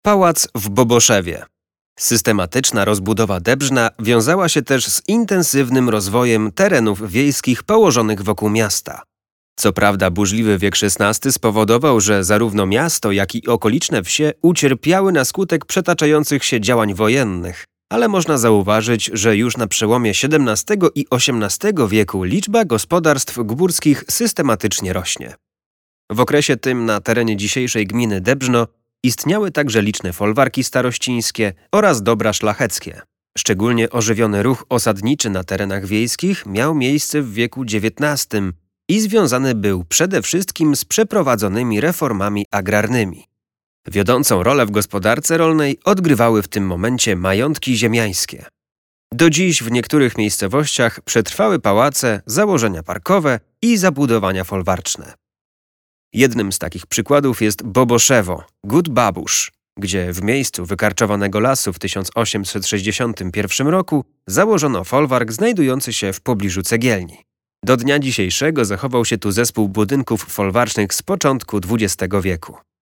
Pałac w Boboszewie. Systematyczna rozbudowa Dębrzna wiązała się też z intensywnym rozwojem terenów wiejskich położonych wokół miasta. Co prawda burzliwy wiek XVI spowodował, że zarówno miasto, jak i okoliczne wsie ucierpiały na skutek przetaczających się działań wojennych, ale można zauważyć, że już na przełomie XVII i XVIII wieku liczba gospodarstw górskich systematycznie rośnie. W okresie tym na terenie dzisiejszej gminy Dębrzno istniały także liczne folwarki starościńskie oraz dobra szlacheckie. Szczególnie ożywiony ruch osadniczy na terenach wiejskich miał miejsce w wieku XIX i związany był przede wszystkim z przeprowadzonymi reformami agrarnymi. Wiodącą rolę w gospodarce rolnej odgrywały w tym momencie majątki ziemiańskie. Do dziś w niektórych miejscowościach przetrwały pałace, założenia parkowe i zabudowania folwarczne. Jednym z takich przykładów jest Boboszewo, Gód Babusz, gdzie w miejscu wykarczowanego lasu w 1861 roku założono folwark znajdujący się w pobliżu cegielni. Do dnia dzisiejszego zachował się tu zespół budynków folwarcznych z początku XX wieku.